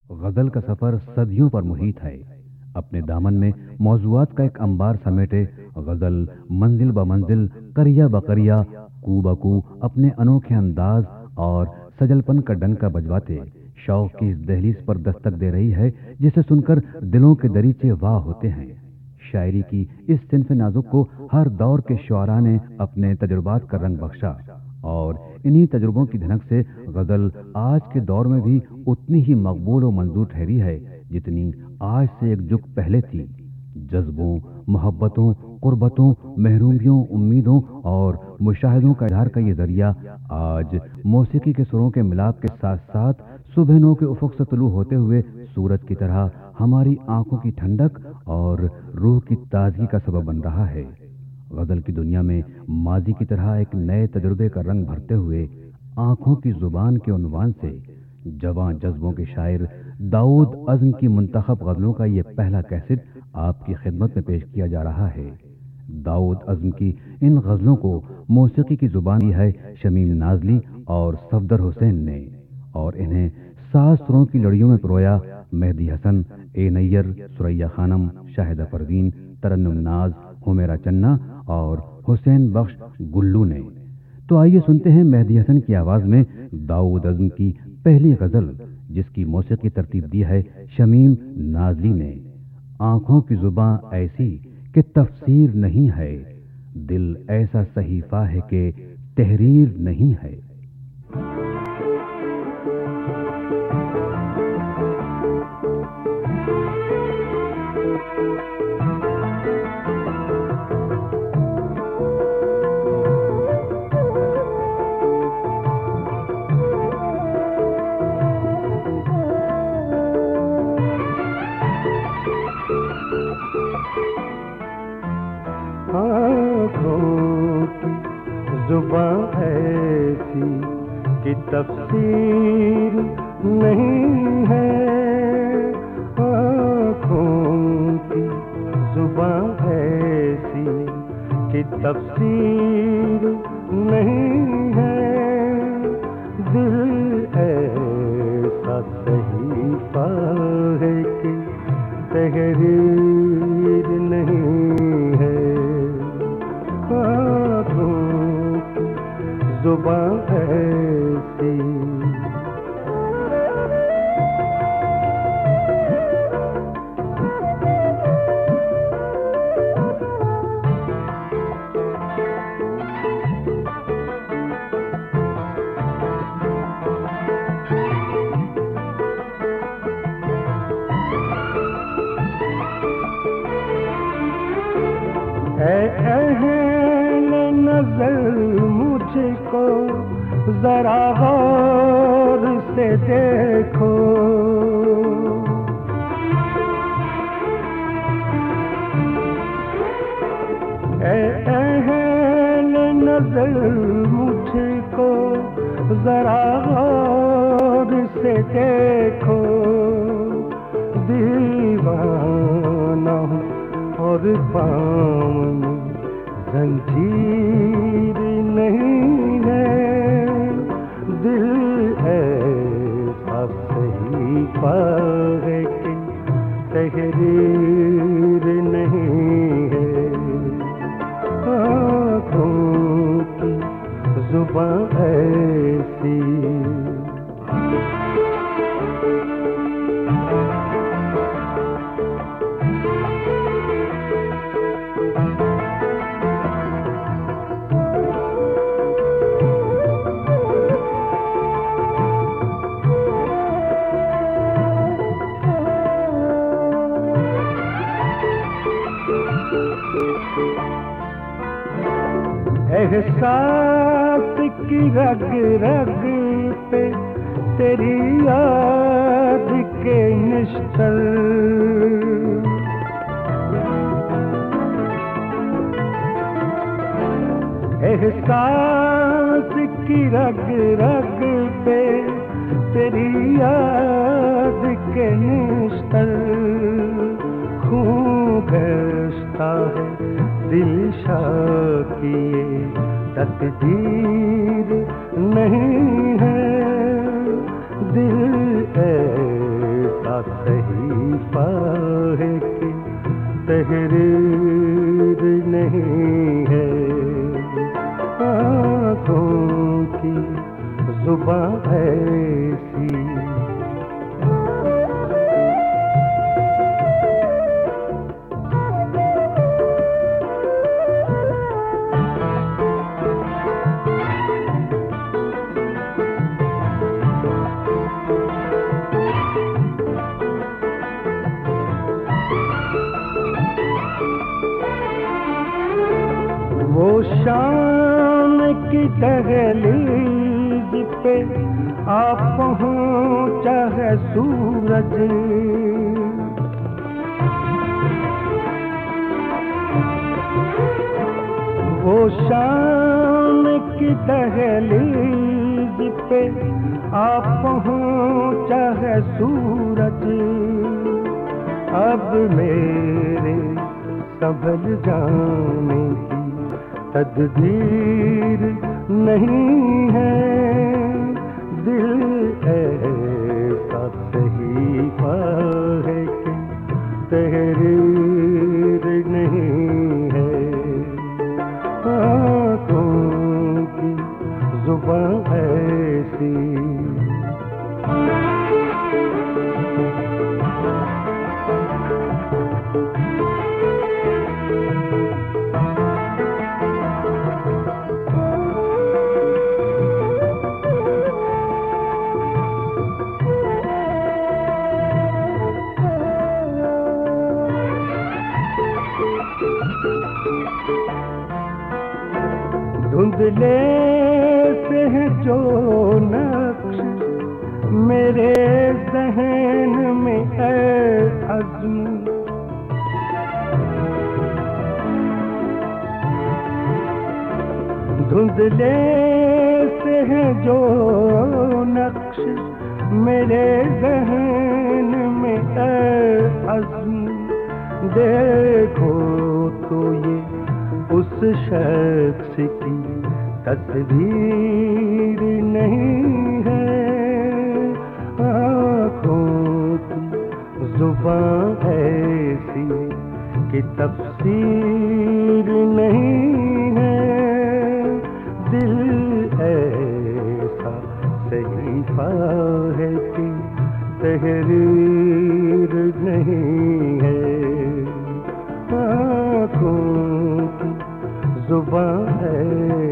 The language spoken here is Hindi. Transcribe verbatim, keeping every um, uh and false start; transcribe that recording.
गजल का सफर सदियों पर मुहित है। अपने दामन में मौजूआत का एक अंबार समेटे गजल मंजिल ब मंजिल, करिया ब करिया, कू ब कू अपने अनोखे अंदाज और सजलपन का डंका बजवाते शौक की इस दहलीज पर दस्तक दे रही है, जिसे सुनकर दिलों के दरीचे वाह होते हैं। शायरी की इस सिन्फ नाजुक को हर दौर के शुआरा ने अपने तजुर्बात का रंग बख्शा और इन्हीं तजुर्बों की धनक से गजल आज के दौर में भी उतनी ही मकबूल और मंजूर ठहरी है जितनी आज से एक जुग पहले थी। जज्बों, मोहब्बतों, कुर्बतों, महरूमियों, उम्मीदों और मुशाहिदों का इजहार का ये जरिया आज मौसीकी के सुरों के मिलाप के साथ साथ सुबह नो के उफक से तुलू होते हुए सूरज की तरह हमारी आंखों की ठंडक और रूह की ताजगी का सबब बन रहा है। गजल की दुनिया में माजी की तरह एक नए तजुर्बे का रंग भरते हुए आंखों की जुबान के उन्वान से जवां जज्बों के शायर दाऊद अज़्म की मुंतखब गजलों का ये पहला कैसेट आपकी खिदमत में पेश किया जा रहा है। दाऊद अज़्म की इन गजलों को मौसीकी की जुबान दी है शमीम नाजली और सफदर हुसैन ने, और इन्हें सात सुरों की लड़ियों में पिरोया मेहदी हसन, ए नैयर, सुरैया खानम, शाहिदा परवीन, तरन्नुम नाज, हुमेरा चन्ना और हुसैन बख्श गुल्लू ने। तो आइए सुनते हैं मेहदी हसन की आवाज में दाऊद अज़्म की पहली गजल, जिसकी मौसीकी तरतीब दी है शमीम नाजली ने। आंखों की जुबां ऐसी कि तफसीर नहीं है, दिल ऐसा सहीफा है कि तहरीर नहीं है। जुबां ऐसी कि तफसीर नहीं है, आँखों की जुबां ऐसी कि तफसीर नहीं है, दिल ऐसा सहीफा है कि तहरीर नहीं है। आँखों जुबां ऐसी नजर मुझको जरा गौर से देखो, ऐ अहल नजर मुझको जरा गौर से देखो, दीवाना हूँ और पाँव जंजीर नहीं है, दिल ऐसा सहीफा है कि तहरीर नहीं है। आँखों की जुबां ऐसी एहसास की रग रग पे तेरी याद के निश्चल, एहसास की रग रग पे तेरी याद के निश्चल, खून गश्ता है दिल शाकिए तकदीर नहीं है, दिल ऐसा सहीफा है कि तहरीर नहीं है। आँखों की जुबां ऐसी वो शाम की दहलीज पे आ पहुंचा है सूरज। वो शाम की दहलीज पे आ पहुंचा है सूरज। अब मेरे संभल जाने की तदबीर नहीं है। दिल ऐसा सहीफा है कि तहरीर नहीं है। आँखों की जुबां ऐसी धुंधले से है जो नक्श मेरे ज़हन में है अज़्म। धुंधले से है जो नक्श मेरे ज़हन में है अज़्म। देखो तो ये उस शख्स की तस्वीर नहीं है। आँखों की जुबां ऐसी कि तफसीर नहीं है। दिल ऐसा सहीफा है कि तहरीर नहीं है। आँखों की जुबां है